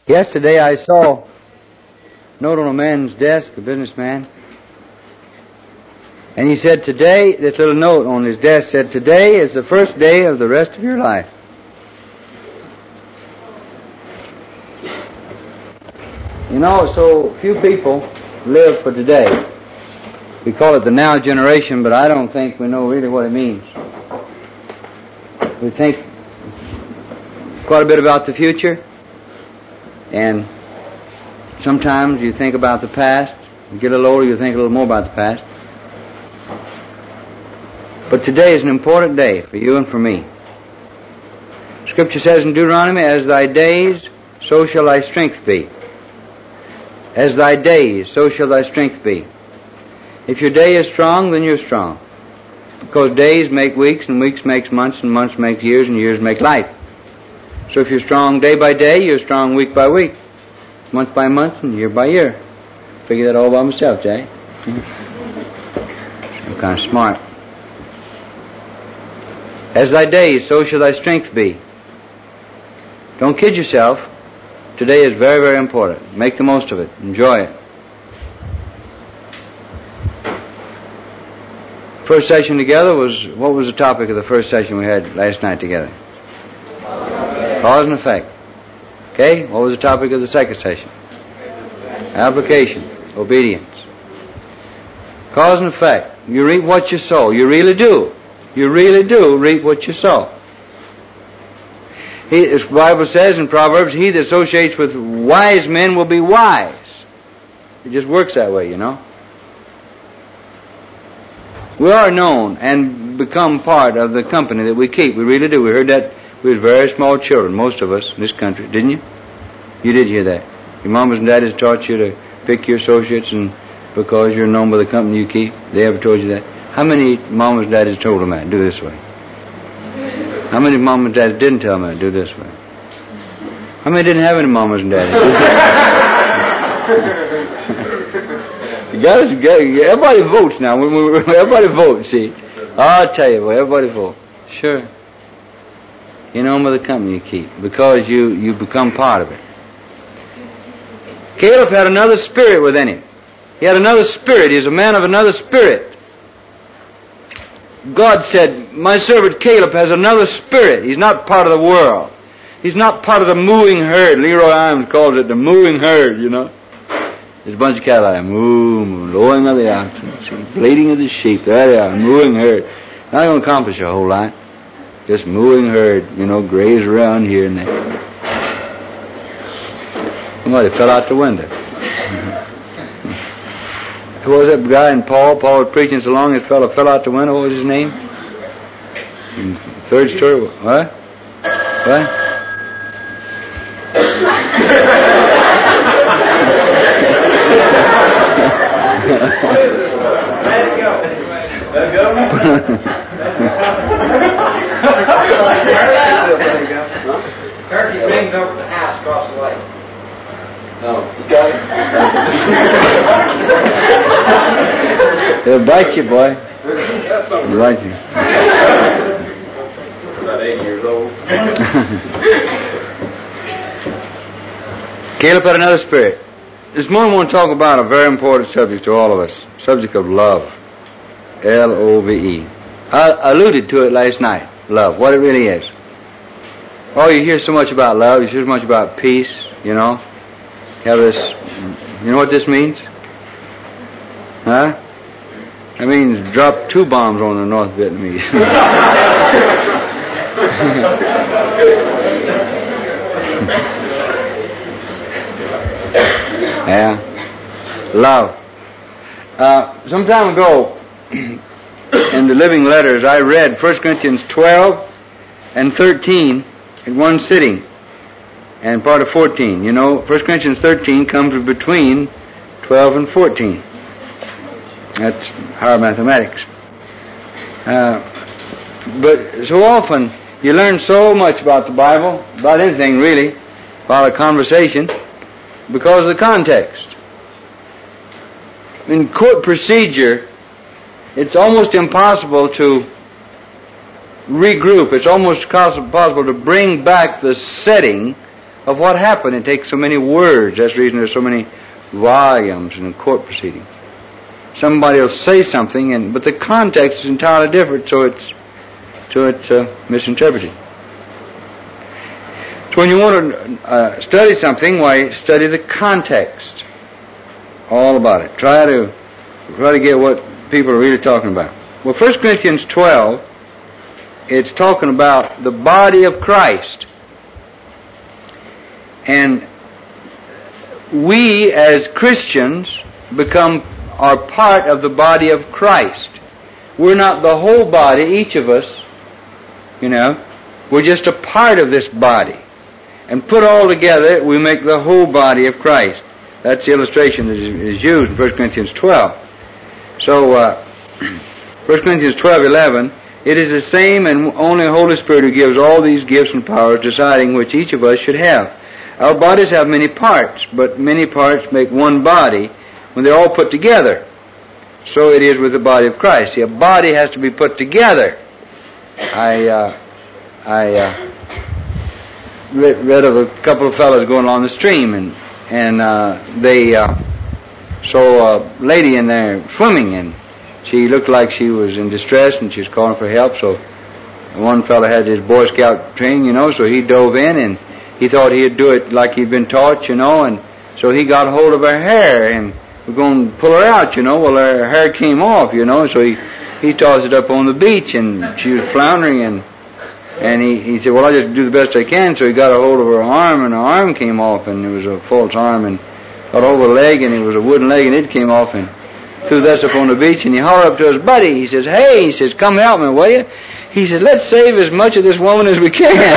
Yesterday I saw a note on a man's desk, a businessman, and he said today, this little note on his desk said, today is the first day of the rest of your life. You know, so few people live for today. We call it the now generation, but I don't think we know really what it means. We think quite a bit about the future, and sometimes you think about the past. You get a little older, you think a little more about the past. But today is an important day for you and for me. Scripture says in Deuteronomy, as thy days, so shall thy strength be. As thy days, so shall thy strength be. If your day is strong, then you're strong. Because days make weeks, and weeks makes months, and months make years, and years make life. So if you're strong day by day, you're strong week by week, month by month, and year by year. Figure that all by myself, Jay. I'm kind of smart. As thy days, so shall thy strength be. Don't kid yourself. Today is very, very important. Make the most of it. Enjoy it. First session together what was the topic of the first session we had last night together? Cause and effect. Okay? What was the topic of the second session? Application. Obedience. Cause and effect. You reap what you sow. You really do. You really do reap what you sow. The Bible says in Proverbs, he that associates with wise men will be wise. It just works that way, you know. We are known and become part of the company that we keep. We really do. We heard that we were very small children, most of us in this country, didn't you? You did hear that. Your mamas and daddies taught you to pick your associates, and because you're known by the company you keep, they ever told you that? How many mamas and daddies told them that? Do this way. How many mamas and daddies didn't tell them that? Do this way. How many didn't have any mamas and daddies? Everybody votes now. Everybody votes, see. I'll tell you what, everybody vote. Sure. You know by the company you keep, because you become part of it. Caleb had another spirit within him. He had another spirit. He's a man of another spirit. God said, my servant Caleb has another spirit. He's not part of the world. He's not part of the mooing herd. Leroy Iams calls it the mooing herd, you know. There's a bunch of cattle out there, moo, lowing of the oxen, bleating of the sheep. There they are, mooing herd. Not going to accomplish a whole lot. Just mooing herd, you know, graze around here and there. Somebody fell out the window. Who was that guy in Paul? Paul was preaching so long, his fellow fell out the window. What was his name? Third story. What? What? Turkey brings over the house across the lake. Oh, you got it? They'll bite you, boy. They'll bite you. About 80 years old. Caleb had another spirit. This morning I want to talk about a very important subject to all of us. Subject of love. L-O-V-E. I alluded to it last night. Love. What it really is. Oh, you hear so much about love. You hear so much about peace, you know. You have this, you know what this means? Huh? That means drop 2 bombs on the North Vietnamese. Yeah. Love. Some time ago, in the Living Letters, I read 1 Corinthians 12 and 13 in one sitting, and part of 14. You know, 1 Corinthians 13 comes between 12 and 14. That's higher mathematics. But so often, you learn so much about the Bible, about anything really, about a conversation, because of the context. In court procedure, it's almost impossible to regroup. It's almost possible to bring back the setting of what happened. It takes so many words. That's the reason there's so many volumes in court proceedings. Somebody will say something, but the context is entirely different, so it's misinterpreted. So when you want to study something, why, study the context, all about it. Try to get what people are really talking about. Well, 1 Corinthians 12, it's talking about the body of Christ. And we as Christians are part of the body of Christ. We're not the whole body, each of us, we're just a part of this body. And put all together, we make the whole body of Christ. That's the illustration that is used in 1 Corinthians 12. So, 1 Corinthians 12:11, it is the same and only Holy Spirit who gives all these gifts and powers, deciding which each of us should have. Our bodies have many parts, but many parts make one body when they're all put together. So it is with the body of Christ. See, a body has to be put together. I read of a couple of fellows going along the stream, and they saw a lady in there swimming, and she looked like she was in distress, and she was calling for help. So one fellow had his Boy Scout training, so he dove in, and he thought he'd do it like he'd been taught, and so he got hold of her hair, and we're going to pull her out, Well, her hair came off, so he tossed it up on the beach, and she was floundering, and he said, well, I'll just do the best I can. So he got a hold of her arm, and her arm came off, and it was a false arm, and got over the leg, and it was a wooden leg, and it came off, and threw this up on the beach, and he hollered up to his buddy. He says, hey, come help me, will you? He said, let's save as much of this woman as we can.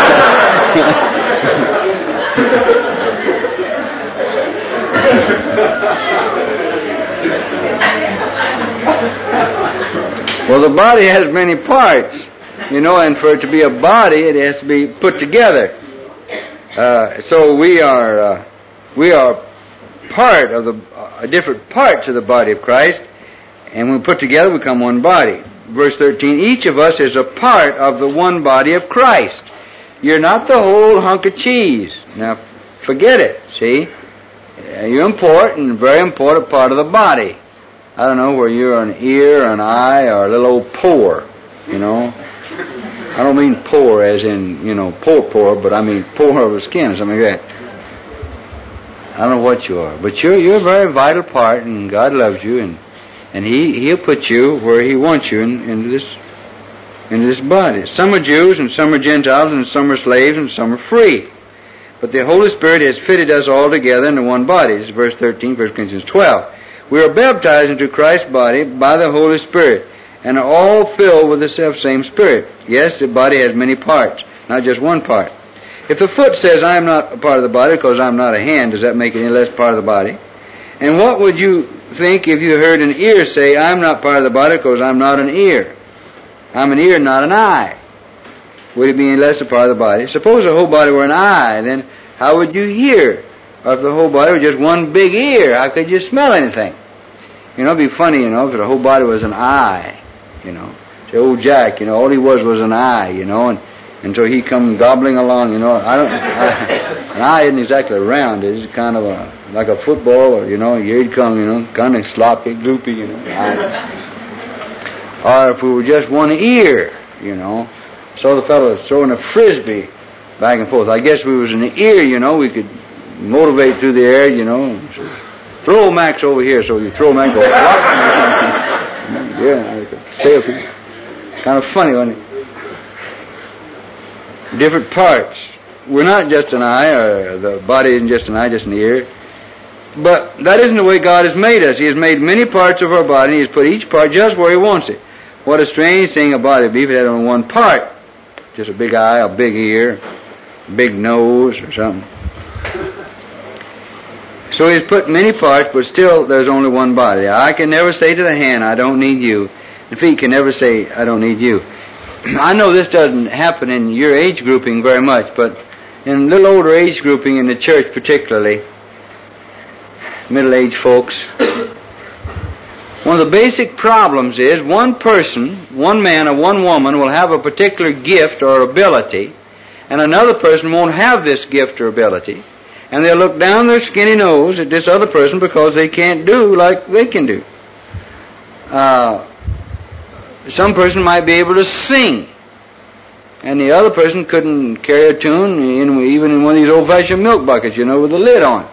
Well, the body has many parts, and for it to be a body, it has to be put together. So we are part of the different parts of the body of Christ, and when we put together, we become one body. Verse 13, each of us is a part of the one body of Christ. You're not the whole hunk of cheese. Now, forget it, see? You're important, very important part of the body. I don't know where you're an ear, an eye, or a little old pore, I don't mean pore as in, pore, but I mean pore of the skin or something like that. I don't know what you are, but you're a very vital part, and God loves you, and He'll put you where He wants you into this body. Some are Jews, and some are Gentiles, and some are slaves, and some are free. But the Holy Spirit has fitted us all together into one body. This is verse 13, 1 Corinthians 12. We are baptized into Christ's body by the Holy Spirit, and are all filled with the self-same Spirit. Yes, the body has many parts, not just one part. If the foot says, I am not a part of the body because I'm not a hand, does that make it any less part of the body? And what would you think if you heard an ear say, I'm not part of the body because I'm not an ear? I'm an ear, not an eye. Would it be any less a part of the body? Suppose the whole body were an eye, then how would you hear? Or if the whole body was just one big ear, how could you smell anything? It'd be funny, if the whole body was an eye, Say, old Jack, all he was an eye, and so he come gobbling along, an eye isn't exactly round, it's kind of like a football, or, he'd come, kind of sloppy, gloopy, Or if we were just one ear, So the fellow was throwing a frisbee back and forth. I guess we was in the ear, we could motivate through the air, So, throw Max over here, so you throw Max over. Yeah, I could say a few. Kind of funny, wasn't it? Different parts. We're not just an eye, or the body isn't just an eye, just an ear. But that isn't the way God has made us. He has made many parts of our body, and He has put each part just where He wants it. What a strange thing a body would be if it had only one part. Just a big eye, a big ear, a big nose, or something. So He's put many parts, but still there's only one body. The eye can never say to the hand, I don't need you. The feet can never say, I don't need you. I know this doesn't happen in your age grouping very much, but in a little older age grouping in the church particularly, middle-aged folks, one of the basic problems is one person, one man or one woman will have a particular gift or ability, and another person won't have this gift or ability, and they'll look down their skinny nose at this other person because they can't do like they can do. Some person might be able to sing, and the other person couldn't carry a tune even in one of these old-fashioned milk buckets, with the lid on.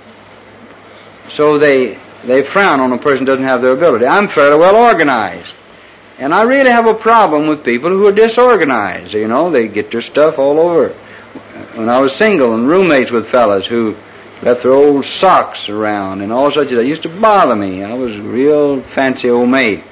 So they frown on a person who doesn't have their ability. I'm fairly well organized, and I really have a problem with people who are disorganized. They get their stuff all over. When I was single and roommates with fellas who left their old socks around and all such, that used to bother me. I was a real fancy old maid.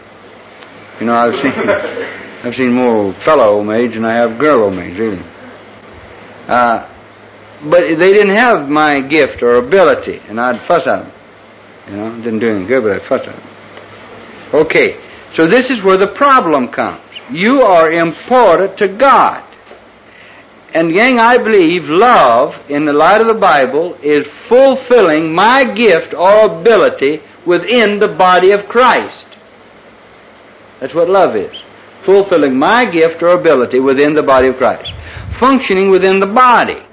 I've seen more fellow old maids than I have girl old maids, really. But they didn't have my gift or ability, and I'd fuss at them. Didn't do any good, but I'd fuss at them. Okay, so this is where the problem comes. You are important to God. And gang, I believe love, in the light of the Bible, is fulfilling my gift or ability within the body of Christ. That's what love is. Fulfilling my gift or ability within the body of Christ. Functioning within the body.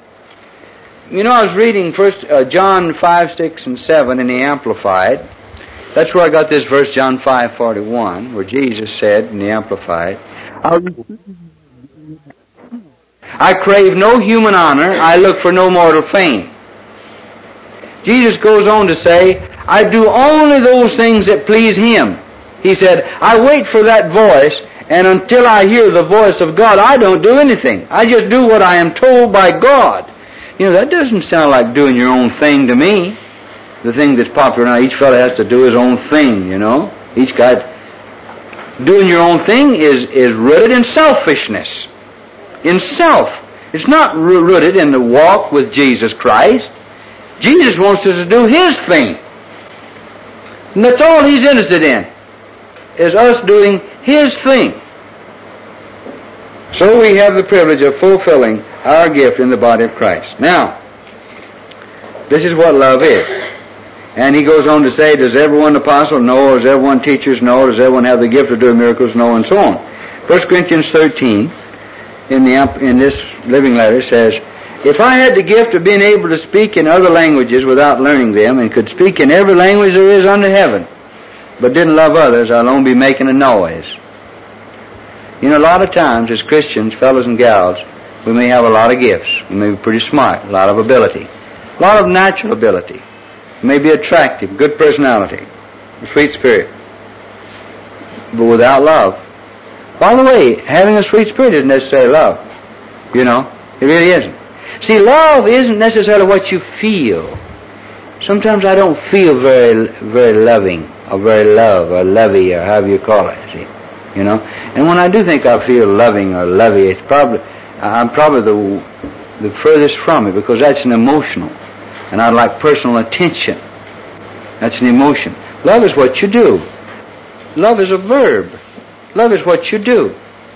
I was reading first John 5, 6, and 7 in the Amplified. That's where I got this verse, John 5:41, where Jesus said in the Amplified, I crave no human honor, I look for no mortal fame. Jesus goes on to say, I do only those things that please Him. He said, I wait for that voice, and until I hear the voice of God, I don't do anything. I just do what I am told by God. That doesn't sound like doing your own thing to me. The thing that's popular now, each fellow has to do his own thing, Each guy. Doing your own thing is rooted in selfishness. In self. It's not rooted in the walk with Jesus Christ. Jesus wants us to do His thing. And that's all He's interested in, is us doing His thing. So we have the privilege of fulfilling our gift in the body of Christ. Now, this is what love is. And he goes on to say, does everyone apostle? No. Does everyone teachers? No. Does everyone have the gift of doing miracles? No, and so on. 1 Corinthians 13, in this living letter, says, if I had the gift of being able to speak in other languages without learning them, and could speak in every language there is under heaven, but didn't love others, I'll only be making a noise. A lot of times as Christians, fellas and gals, we may have a lot of gifts. We may be pretty smart, a lot of ability, a lot of natural ability. We may be attractive, good personality, a sweet spirit, but without love. By the way, having a sweet spirit isn't necessarily love. It really isn't. See, love isn't necessarily what you feel. Sometimes I don't feel very, very loving, or very love, or lovey, or however you call it, see. And when I do think I feel loving or lovey, I'm probably the furthest from it, because that's an emotional. And I'd like personal attention. That's an emotion. Love is what you do. Love is a verb. Love is what you do.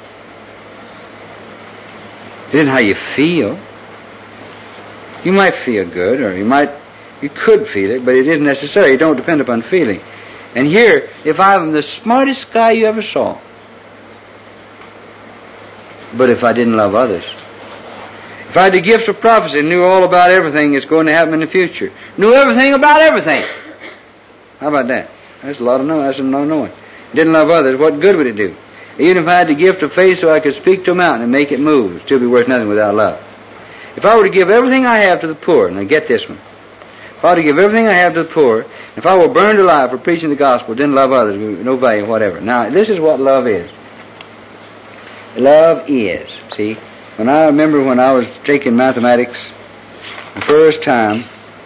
It isn't how you feel. You might feel good, or you could feel it, but it isn't necessary. You don't depend upon feeling. And here, if I'm the smartest guy you ever saw, but if I didn't love others, if I had the gift of prophecy, knew all about everything that's going to happen in the future, knew everything about everything, how about that? That's a lot of knowing. That's a lot of knowing. Didn't love others, what good would it do? Even if I had the gift of faith so I could speak to a mountain and make it move, it'd still be worth nothing without love. If I were to give everything I have to the poor, and I get this one, if I were to give everything I have to the poor, if I were burned alive for preaching the gospel, didn't love others, no value whatever. Now, this is what love is. Love is, see, I remember when I was taking mathematics the first time,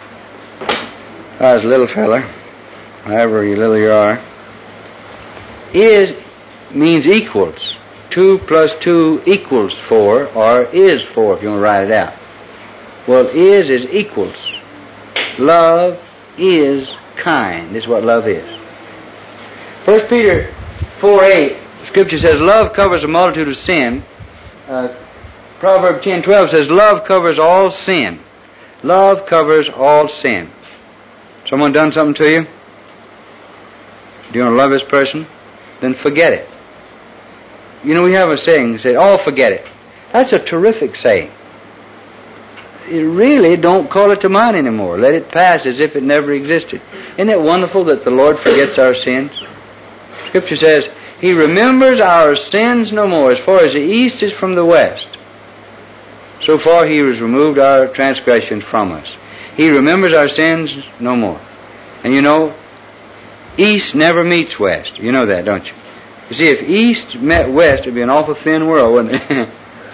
I was a little fella, however little you are, is means equals. 2 plus 2 equals 4, or is 4 if you want to write it out. Well, is equals. Love is kind. This is what love is. 1 Peter 4:8, Scripture says, love covers a multitude of sin. Proverbs 10:12 says, love covers all sin. Love covers all sin. Someone done something to you? Do you want to love this person? Then forget it. We have a saying, say, oh, forget it. That's a terrific saying. You really don't call it to mind anymore. Let it pass as if it never existed. Isn't it wonderful that the Lord forgets our sins? Scripture says, He remembers our sins no more. As far as the east is from the west, so far He has removed our transgressions from us. He remembers our sins no more. And you know, east never meets west. You know that, don't you? You see, if east met west, it would be an awful thin world, wouldn't it?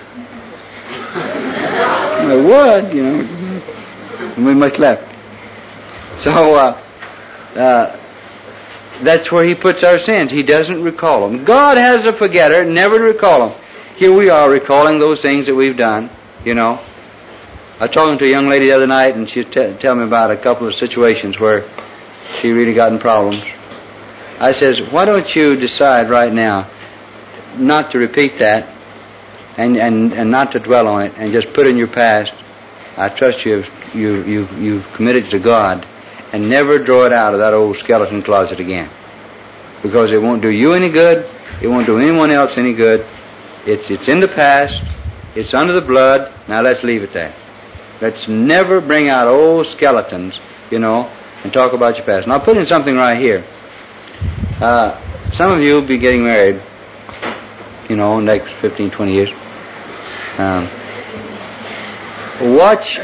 It would, you know. And we much left. So, that's where He puts our sins. He doesn't recall them. God has a forgetter, never to recall them. Here we are recalling those things that we've done, you know. I was talking to a young lady the other night, and she was telling me about a couple of situations where she really got in problems. I says, why don't you decide right now not to repeat that and not to dwell on it and just put in your past, I trust you've committed to God, and never draw it out of that old skeleton closet again. Because it won't do you any good, it won't do anyone else any good. It's in the past, it's under the blood, now let's leave it there. Let's never bring out old skeletons, you know, and talk about your past. And I'll put in something right here. Some of you will be getting married, you know, in the next 15, 20 years. Watch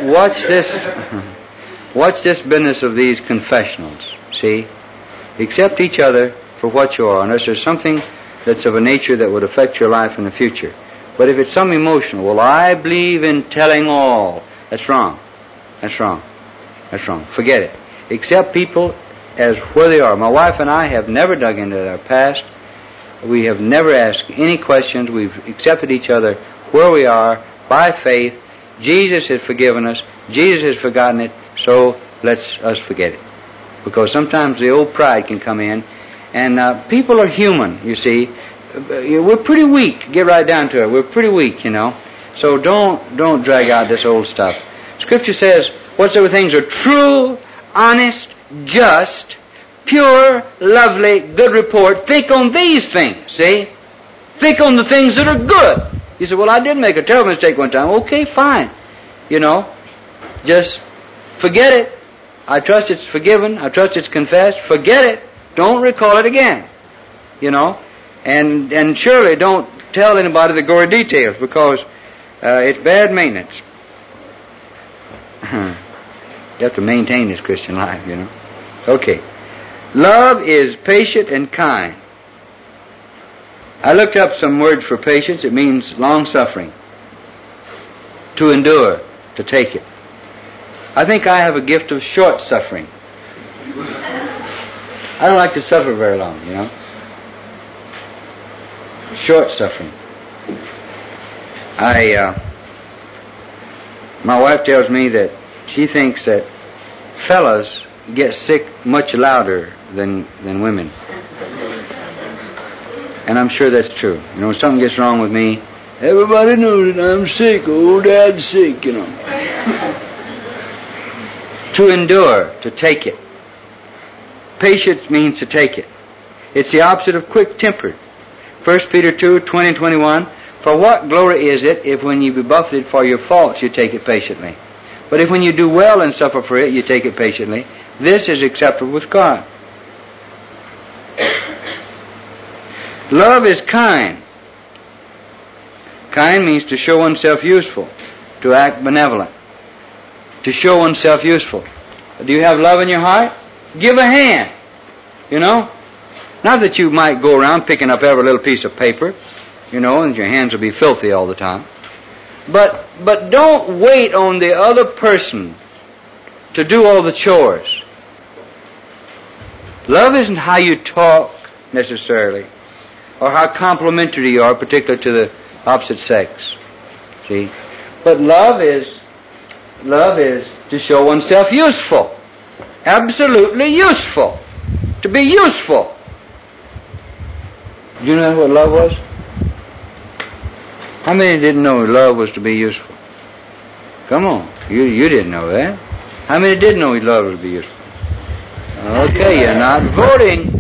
this business of these confessionals. See? Accept each other for what you are, unless there's something that's of a nature that would affect your life in the future. But if it's some emotional, well, I believe in telling all. That's wrong. That's wrong. That's wrong. Forget it. Accept people as where they are. My wife and I have never dug into our past. We have never asked any questions. We've accepted each other where we are by faith. Jesus has forgiven us. Jesus has forgotten it. So let's us forget it. Because sometimes the old pride can come in. And people are human, you see. We're pretty weak. Get right down to it. We're pretty weak, you know. So don't drag out this old stuff. Scripture says, whatsoever things are true, honest, just, pure, lovely, good report, think on these things, see? Think on the things that are good. You say, well, I did make a terrible mistake one time. Okay, fine. You know, just forget it. I trust it's forgiven. I trust it's confessed. Forget it. Don't recall it again. You know, and surely don't tell anybody the gory details, because it's bad maintenance. You have to maintain this Christian life, you know. Okay. Love is patient and kind. I looked up some words for patience. It means long-suffering. To endure, to take it. I think I have a gift of short-suffering. I don't like to suffer very long, you know. Short-suffering. My wife tells me that she thinks that fellas get sick much louder than women. And I'm sure that's true. You know, when something gets wrong with me, everybody knows that I'm sick. Old Dad's sick, you know. To endure, to take it. Patience means to take it. It's the opposite of quick-tempered. 1 Peter 2, 20 and 21. For what glory is it if when you be buffeted for your faults you take it patiently? But if when you do well and suffer for it, you take it patiently, this is acceptable with God. Love is kind. Kind means to show oneself useful, to act benevolent, to show oneself useful. Do you have love in your heart? Give a hand, you know. Not that you might go around picking up every little piece of paper, you know, and your hands will be filthy all the time. But don't wait on the other person to do all the chores. Love isn't how you talk necessarily, or how complimentary you are, particularly to the opposite sex. See? But love is to show oneself useful. Absolutely useful. To be useful. Do you know what love was? How many didn't know love was to be useful? Come on. You didn't know that. How many did know love was to be useful? Okay, you're not voting.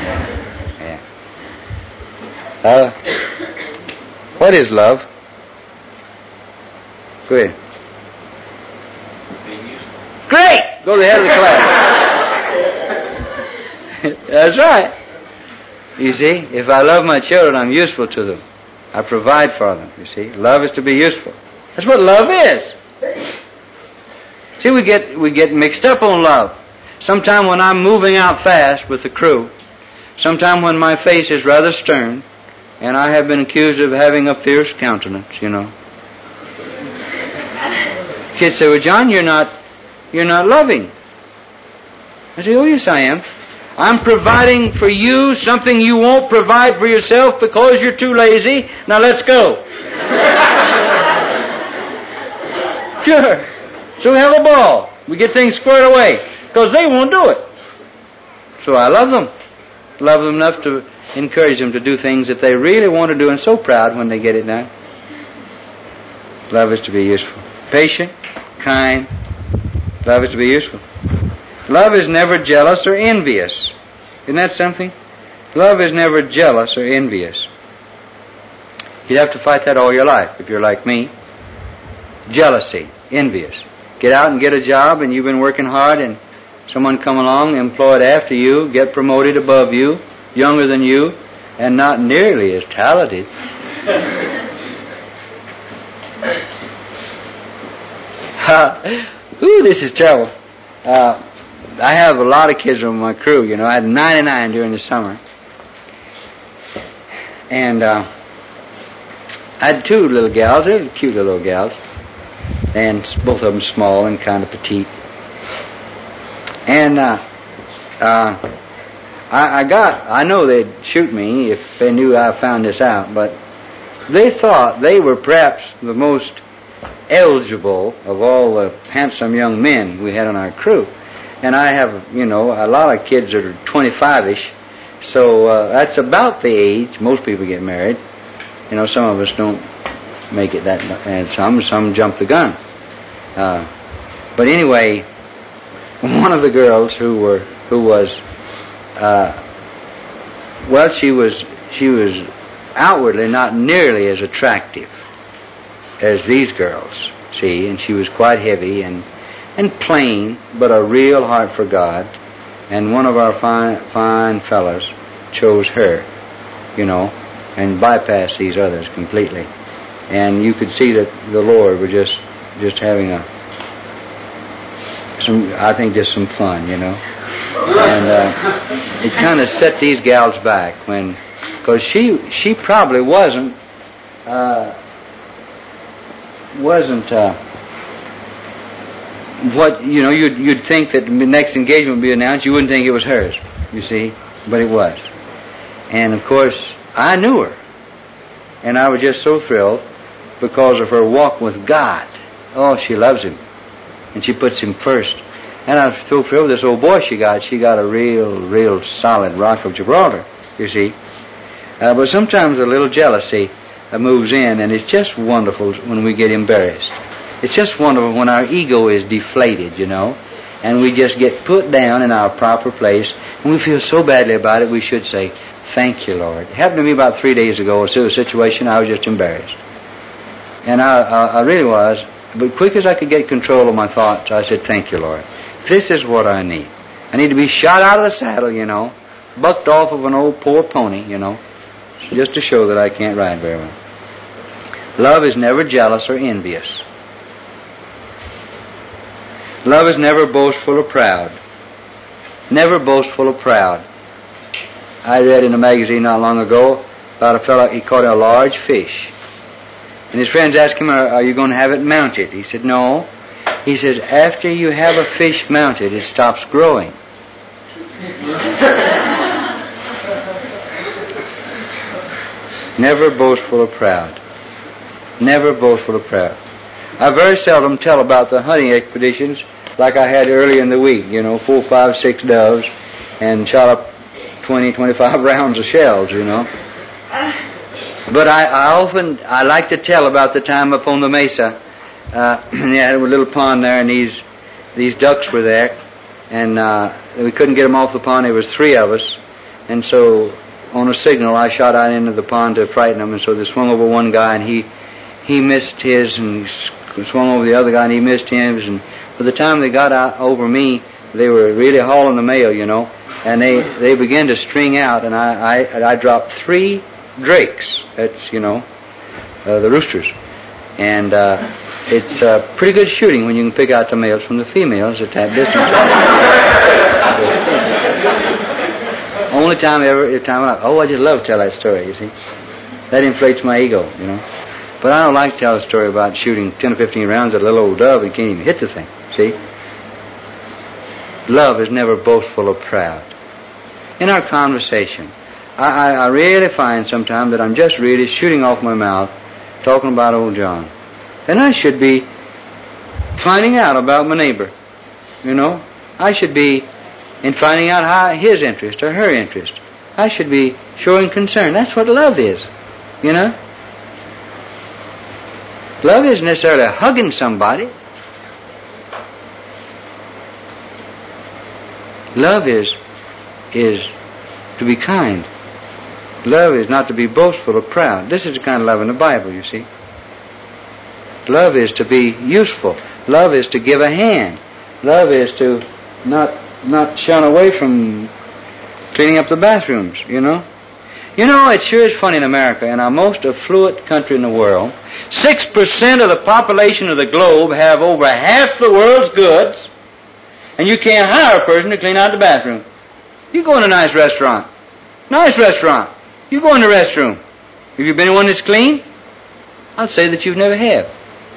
Yeah. What is love? Go ahead. Great! Go to the head of the class. That's right. You see, if I love my children, I'm useful to them. I provide for them, you see. Love is to be useful. That's what love is. See, we get mixed up on love. Sometime when I'm moving out fast with the crew, sometime when my face is rather stern, and I have been accused of having a fierce countenance, you know. Kids say, well, John, you're not loving. I say, oh, yes, I am. I'm providing for you something you won't provide for yourself because you're too lazy. Now let's go. Sure. So we have a ball. We get things squared away because they won't do it. So I love them. Love them enough to encourage them to do things that they really want to do, and so proud when they get it done. Love is to be useful. Patient, kind. Love is to be useful. Love is never jealous or envious. Isn't that something? Love is never jealous or envious. You'd have to fight that all your life if you're like me. Jealousy, envious. Get out and get a job, and you've been working hard, and someone come along, employed after you, get promoted above you, younger than you, and not nearly as talented. Ooh, this is trouble. I have a lot of kids on my crew, you know. I had 99 during the summer. And I had two little gals. They were cute little gals. And both of them small and kind of petite. And I know they'd shoot me if they knew I found this out, but they thought they were perhaps the most eligible of all the handsome young men we had on our crew. And I have, you know, a lot of kids that are 25-ish, so that's about the age most people get married. You know, some of us don't make it that, and some jump the gun. But anyway, one of the girls she was outwardly not nearly as attractive as these girls, see, and she was quite heavy and plain, but a real heart for God. And one of our fine fellows chose her, you know, and bypassed these others completely. And you could see that the Lord was just having just some fun, you know. And it kind of set these gals back because she probably wasn't what, you know, you'd think that the next engagement would be announced. You wouldn't think it was hers, you see, but it was. And of course, I knew her, and I was just so thrilled because of her walk with God. Oh, she loves Him, and she puts Him first. And I was so thrilled with this old boy she got. She got a real solid rock of Gibraltar, you see. But sometimes a little jealousy moves in, and it's just wonderful when we get embarrassed. It's just wonderful when our ego is deflated, you know, and we just get put down in our proper place, and we feel so badly about it, we should say, thank you, Lord. It happened to me about 3 days ago. It was a situation I was just embarrassed. And I really was. But quick as I could get control of my thoughts, I said, thank you, Lord. This is what I need. I need to be shot out of the saddle, you know, bucked off of an old poor pony, you know, just to show that I can't ride very well. Love is never jealous or envious. Love is never boastful or proud. Never boastful or proud. I read in a magazine not long ago about a fellow, he caught a large fish. And his friends asked him, are you going to have it mounted? He said, no. He says, after you have a fish mounted, it stops growing. Never boastful or proud. Never boastful or proud. I very seldom tell about the hunting expeditions like I had early in the week, you know, 4, 5, 6 doves and shot up 20, 25 rounds of shells, you know. But I like to tell about the time up on the mesa. There was a little pond there, and these ducks were there, and we couldn't get them off the pond. There was 3 of us, and so on a signal, I shot out into the pond to frighten them, and so they swung over one guy, and he missed his and swung over the other guy and he missed him. And by the time they got out over me, they were really hauling the mail, you know. And they began to string out, and I dropped 3 drakes. That's, you know, the roosters. And it's pretty good shooting when you can pick out the males from the females at that distance. Only time every time I just love to tell that story, you see. That inflates my ego, you know. But I don't like to tell a story about shooting 10 or 15 rounds at a little old dove and can't even hit the thing, see. Love is never boastful or proud. In our conversation, I really find sometimes that I'm just really shooting off my mouth talking about old John. And I should be finding out about my neighbor, you know. I should be in finding out how his interest or her interest. I should be showing concern. That's what love is, you know. Love isn't necessarily hugging somebody. Love is to be kind. Love is not to be boastful or proud. This is the kind of love in the Bible, you see. Love is to be useful. Love is to give a hand. Love is to not shun away from cleaning up the bathrooms, you know. You know, it sure is funny in America, in our most affluent country in the world, 6% of the population of the globe have over half the world's goods, and you can't hire a person to clean out the bathroom. You go in a nice restaurant. You go in the restroom. Have you been in one that's clean? I'd say that you've never have.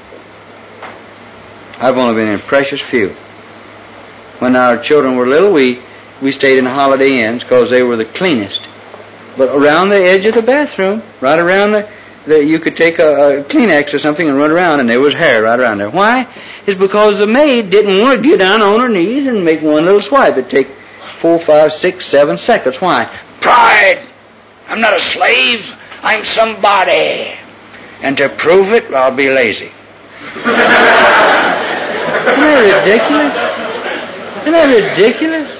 I've only been in precious few. When our children were little, we stayed in Holiday Inns because they were the cleanest. But around the edge of the bathroom, right around you could take a Kleenex or something and run around, and there was hair right around there. Why? It's because the maid didn't want to get down on her knees and make one little swipe. It'd take 4, 5, 6, 7 seconds. Why? Pride! I'm not a slave. I'm somebody. And to prove it, I'll be lazy. Isn't that ridiculous? Isn't that ridiculous?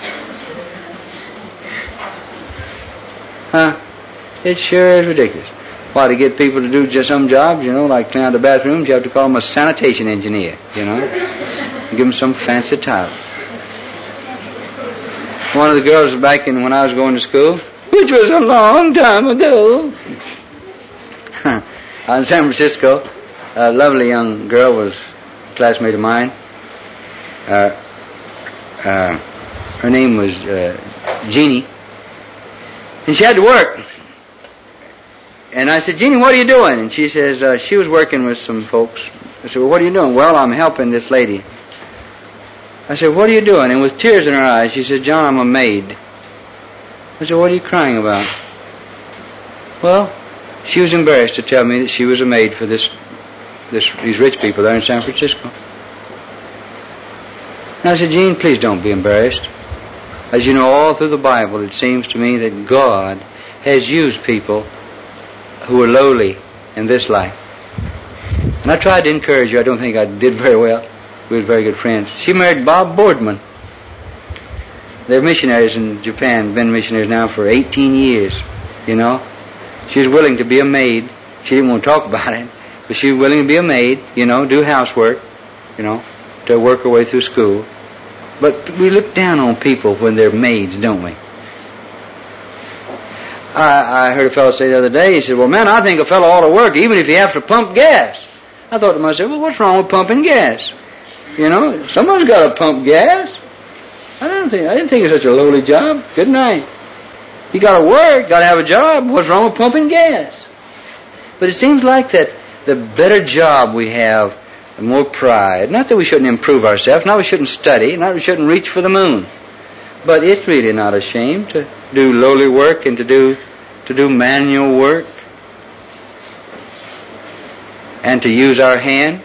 Huh? It sure is ridiculous. Why, to get people to do just some jobs, you know, like clean out the bathrooms, you have to call them a sanitation engineer, you know. Give them some fancy title. One of the girls back in when I was going to school, which was a long time ago, out in San Francisco, a lovely young girl was a classmate of mine. Her name was Jeannie. And she had to work. And I said, Jeannie, what are you doing? And she says, she was working with some folks. I said, well, what are you doing? Well, I'm helping this lady. I said, what are you doing? And with tears in her eyes, she said, John, I'm a maid. I said, what are you crying about? Well, she was embarrassed to tell me that she was a maid for these rich people there in San Francisco. And I said, Jean, please don't be embarrassed. As you know, all through the Bible, it seems to me that God has used people who were lowly in this life. And I tried to encourage her. I don't think I did very well. We were very good friends. She married Bob Boardman. They're missionaries in Japan, been missionaries now for 18 years, you know. She was willing to be a maid. She didn't want to talk about it, but she was willing to be a maid, you know, do housework, you know, to work her way through school. But we look down on people when they're maids, don't we? I heard a fellow say the other day, he said, well, man, I think a fellow ought to work even if he has to pump gas. I thought to myself, well, what's wrong with pumping gas? You know, someone's got to pump gas. I didn't think it was such a lowly job. Good night. You got to work, got to have a job. What's wrong with pumping gas? But it seems like that the better job we have, the more pride. Not that we shouldn't improve ourselves, not that we shouldn't study, not that we shouldn't reach for the moon. But it's really not a shame to do lowly work and to do manual work and to use our hands.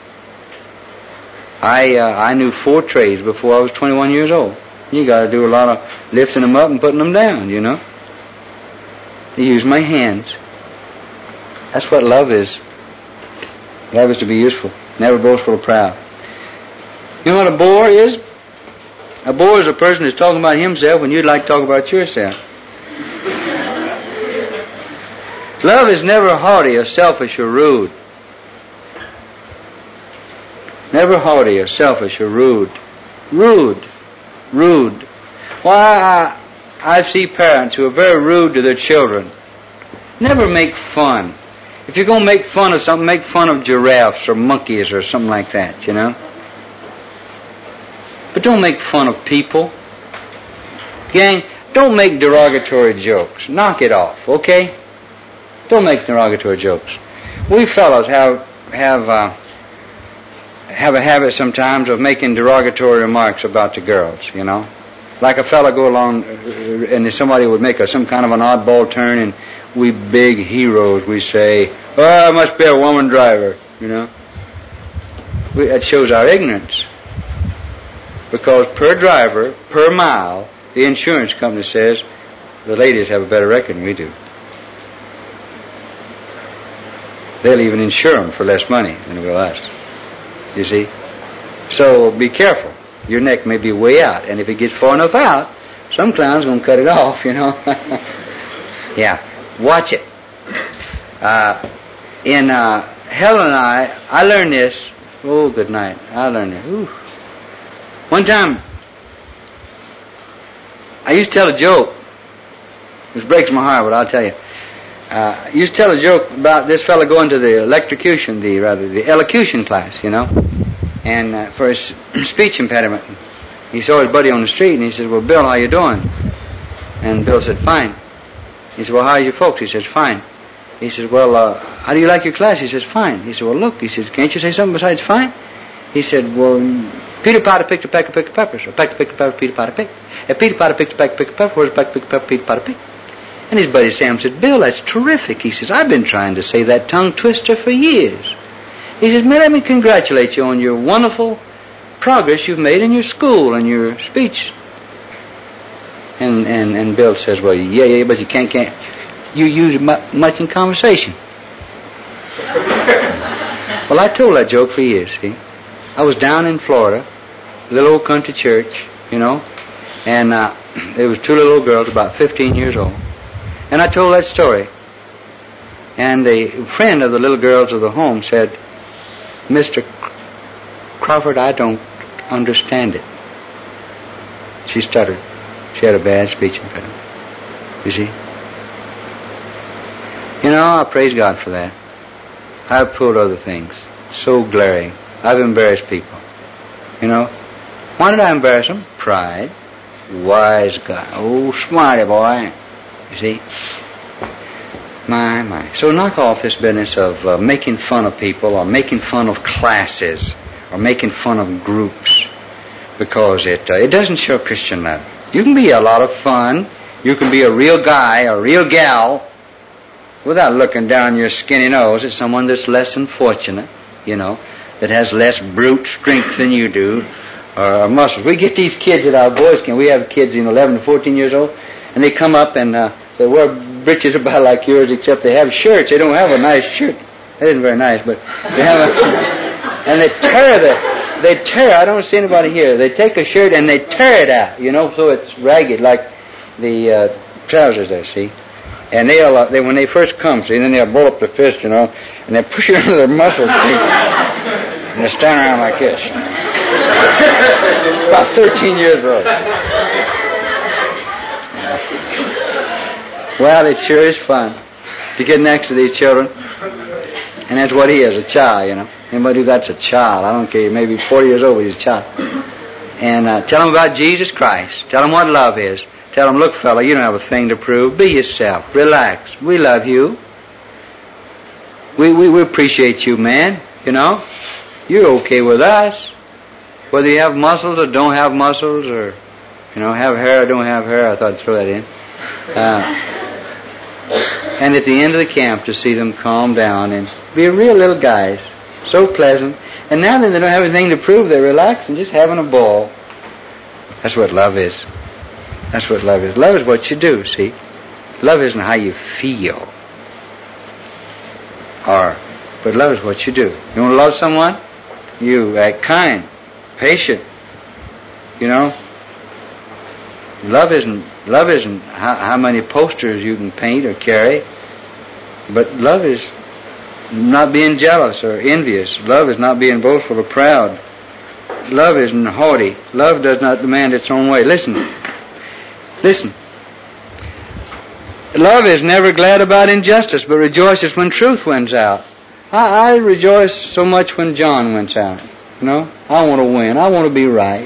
I knew 4 trades before I was 21 years old. You got to do a lot of lifting them up and putting them down, you know. To use my hands. That's what love is. Love is to be useful, never boastful or proud. You know what a bore is? A bore is a person who's talking about himself when you'd like to talk about yourself. Love is never haughty or selfish or rude. Never haughty or selfish or rude. Rude. Why, I see parents who are very rude to their children. Never make fun. If you're going to make fun of something, make fun of giraffes or monkeys or something like that, you know. But don't make fun of people. Gang, don't make derogatory jokes. Knock it off, okay? Don't make derogatory jokes. We fellows have a habit sometimes of making derogatory remarks about the girls, you know. Like a fellow go along and somebody would make some kind of an oddball turn, and we big heroes, we say, "Oh, it must be a woman driver," you know. That shows our ignorance. Because per driver, per mile, the insurance company says the ladies have a better record than we do. They'll even insure them for less money than will us. You see? So be careful. Your neck may be way out, and if it gets far enough out, some clown's going to cut it off, you know. Yeah. Watch it. In Helen and I learned this. Oh, good night. I learned it. Ooh. One time, I used to tell a joke. This breaks my heart, but I'll tell you. I used to tell a joke about this fellow going to the elocution class, you know, and for his speech impediment. He saw his buddy on the street, and he said, "Well, Bill, how you doing?" And Bill said, "Fine." He said, "Well, how are your folks?" He says, "Fine." He says, "Well, how do you like your class?" He says, "Fine." He said, "Well, look," he says, "can't you say something besides fine?" He said, "Well, Peter Potter picked a peck of peppers. A peck picked a pepper, Peter Potter picked. If Peter Potter picked a peck of pepper, where's a peck picked a pepper, Peter Potter picked?" And his buddy Sam said, "Bill, that's terrific." He says, "I've been trying to say that tongue twister for years." He says, "Man, let me congratulate you on your wonderful progress you've made in your school and your speech." And Bill says, "Well, yeah, but you can't. You use it much in conversation." Well, I told that joke for years, see. I was down in Florida, little old country church, you know, and there was two little girls about 15 years old. And I told that story. And the friend of the little girls of the home said, "Mr. Crawford, I don't understand it." She stuttered. She had a bad speech impediment. You see? You know, I praise God for that. I've pulled other things. So glaring. I've embarrassed people. You know? Why did I embarrass them? Pride. Wise guy. Oh, smarty boy. You see? My. So knock off this business of making fun of people, or making fun of classes, or making fun of groups, because it doesn't show Christian love. You can be a lot of fun. You can be a real guy, a real gal, without looking down your skinny nose at someone that's less than fortunate, you know, that has less brute strength than you do, or muscles. We get these kids at our boys' camp. We have kids, 11 to 14 years old, and they come up and they wear breeches about like yours, except they have shirts. They don't have a nice shirt. That isn't very nice, but they have and they tear, I don't see anybody here. They take a shirt and they tear it out, so it's ragged like the trousers there, see? And they when they first come, see, then they'll blow up their fist, and they push it under their muscles, see? And they stand around like this. About 13 years old. Well, it sure is fun to get next to these children. And that's what he is, a child, Anybody who that's a child, I don't care, maybe 40 years old, but he's a child. And tell them about Jesus Christ. Tell them what love is. Tell them, look, fella, you don't have a thing to prove. Be yourself. Relax. We love you. We appreciate you, man. You're okay with us. Whether you have muscles or don't have muscles, or, have hair or don't have hair, I thought I'd throw that in. And at the end of the camp, to see them calm down and be real little guys. So pleasant. And now that they don't have anything to prove, they're relaxed and just having a ball. That's what love is. That's what love is. Love is what you do, see? Love isn't how you feel. But love is what you do. You want to love someone? You act kind, patient. Love isn't how many posters you can paint or carry. But love is not being jealous or envious. Love is not being boastful or proud. Love isn't haughty. Love does not demand its own way. Listen. Love is never glad about injustice, but rejoices when truth wins out. I rejoice so much when John wins out. You know, I want to win. I want to be right.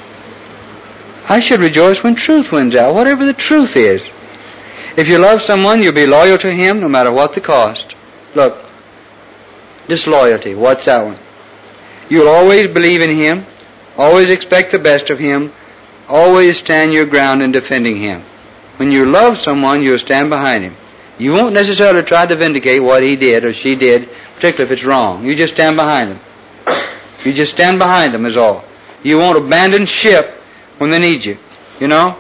I should rejoice when truth wins out, whatever the truth is. If you love someone, you'll be loyal to him no matter what the cost. Look, disloyalty, what's that one? You'll always believe in him, always expect the best of him, always stand your ground in defending him. When you love someone, you'll stand behind him. You won't necessarily try to vindicate what he did or she did, particularly if it's wrong. You just stand behind them. You just stand behind them is all. You won't abandon ship when they need you. You know?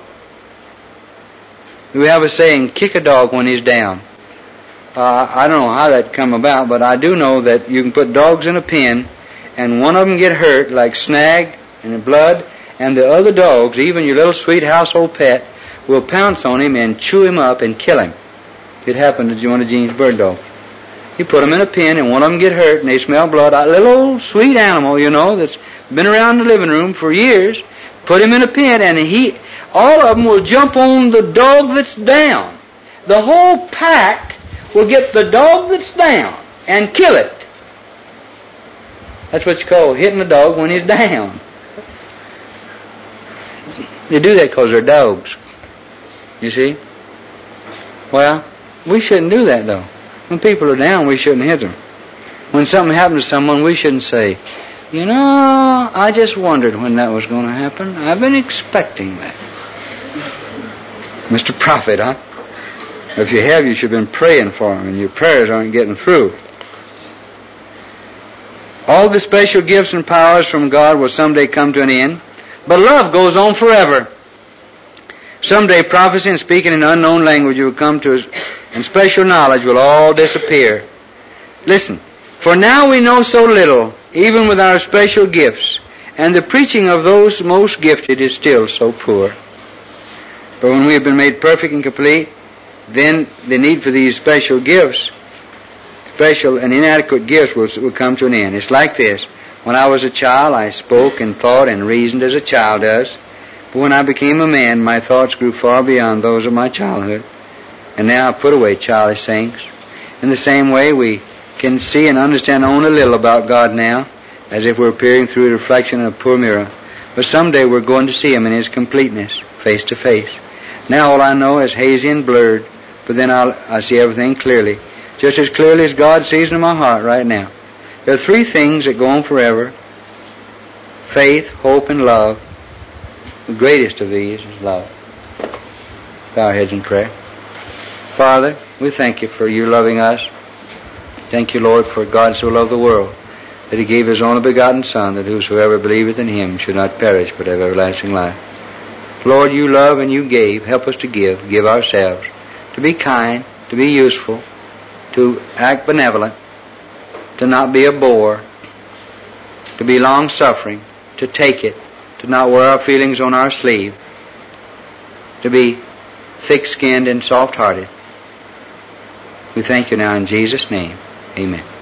We have a saying, kick a dog when he's down. I don't know how that come about, but I do know that you can put dogs in a pen, and one of them get hurt, like Snag and Blood, and the other dogs, even your little sweet household pet, will pounce on him and chew him up and kill him. It happened to one of Gene's bird dogs. You put them in a pen, and one of them get hurt, and they smell blood. A little old sweet animal, you know, that's been around the living room for years. Put him in a pen, and all of them will jump on the dog that's down. The whole pack will get the dog that's down and kill it. That's what you call hitting a dog when he's down. They do that because they're dogs. You see? Well, we shouldn't do that, though. When people are down, we shouldn't hit them. When something happens to someone, we shouldn't say, you know, I just wondered when that was going to happen. I've been expecting that. Mr. Prophet, huh? If you have, you should have been praying for him, and your prayers aren't getting through. All the special gifts and powers from God will someday come to an end, but love goes on forever. Someday prophecy and speaking in unknown language will come to us, and special knowledge will all disappear. Listen, for now we know so little, even with our special gifts, and the preaching of those most gifted is still so poor. But when we have been made perfect and complete, then the need for these special gifts, special and inadequate gifts will come to an end. It's like this. When I was a child, I spoke and thought and reasoned as a child does. But when I became a man, my thoughts grew far beyond those of my childhood. And now I put away childish things. In the same way, we can see and understand only a little about God now, as if we're peering through a reflection in a poor mirror. But someday we're going to see Him in His completeness, face to face. Now all I know is hazy and blurred, but then I see everything clearly, just as clearly as God sees in my heart right now. There are three things that go on forever: faith, hope, and love. The greatest of these is love. Bow our heads in prayer. Father, we thank You for You loving us. Thank You, Lord, for God so loved the world that He gave His only begotten Son, that whosoever believeth in Him should not perish but have everlasting life. Lord, You love and You gave. Help us to give ourselves, to be kind, to be useful, to act benevolent, to not be a bore, to be long-suffering, to take it, to not wear our feelings on our sleeve, to be thick-skinned and soft-hearted. We thank You now in Jesus' name. Amen.